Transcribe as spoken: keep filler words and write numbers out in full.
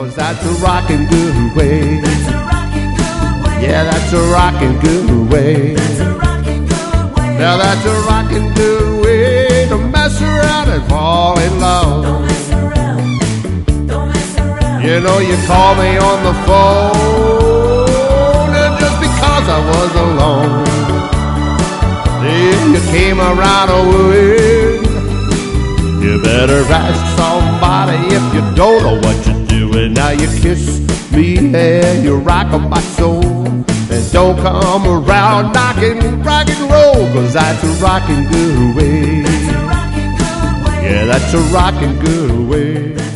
cause that's a rockin' good way. That's a rockin' good way. Yeah, that's a rockin' good way. That's a rockin' good way. Now that's a rockin' good way to mess around and fall in love. Don't mess around. Don't mess around. You know, you called me on the phone, and just because I was alone, then you came around away. You better ask somebody if you don't know what you're doing. Now you kiss me and you rock my soul, and don't come around knocking rock and roll, cause that's a rockin' good way. That's a rockin' good way. Yeah, that's a rockin' good way.